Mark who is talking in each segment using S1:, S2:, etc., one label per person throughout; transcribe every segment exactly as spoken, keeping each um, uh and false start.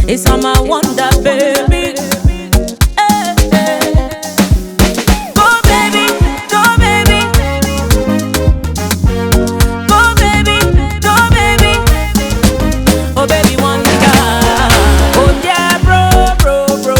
S1: It's on my wonder, baby. Eh, eh. Go, baby, go, baby. Go, baby, go, baby. Oh, baby, wonder. Oh, yeah, bro, bro, bro.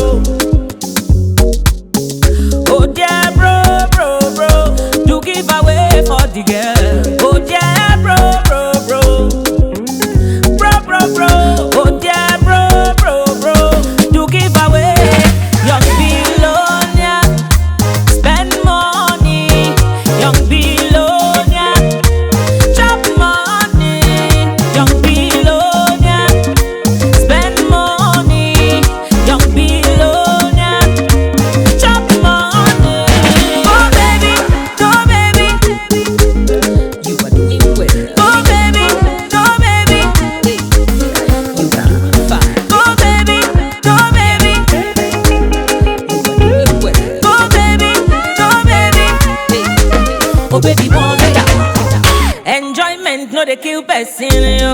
S1: Oh, yeah, bro, bro, bro. You give away for the girl. Oh, yeah, bro, bro, bro. Bro, bro, bro. Oh, yeah, bro, bro, bro. You give away. Young Bilonia. Spend money. Young Bilonia. Chop money. Young Bilonia. Spend money. Young Bilonia. Chop money. Go, baby. Go, baby. You are doing well. Go, baby. Go, baby. You are fine. Go, baby. Go, baby. You are doing well. Go, baby. Go, baby. Oh, baby, wonder. Enjoyment no dey kill person, yo.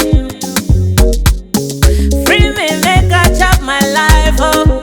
S1: Free me make I chop my life, oh.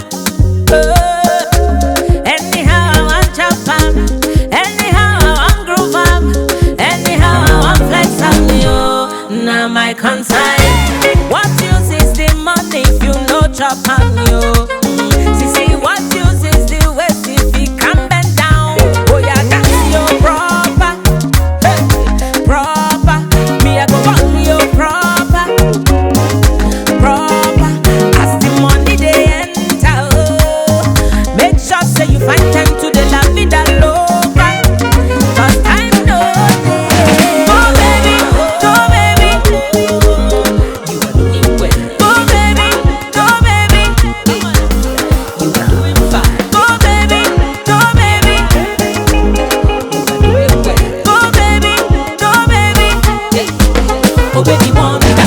S1: Oh. Anyhow I want chop am, anyhow I want groove am, anyhow I want flex am, yo. Now my concern. What use is the money if you no chop am, yo? Mm. See, see, what use is the waist if you can bend down? Oh, yeah, that's your proper, hey, proper. Me I go walk you proper, proper. As the money they enter, oh, make sure say you find time to the la vida loca. Cause time no dey. Go, baby, go, baby. You are doing well. Go, baby, go, baby. You are doing fine. Go, baby, go, baby. You are doing well. Go, baby, go, baby. Oh, baby, wonder.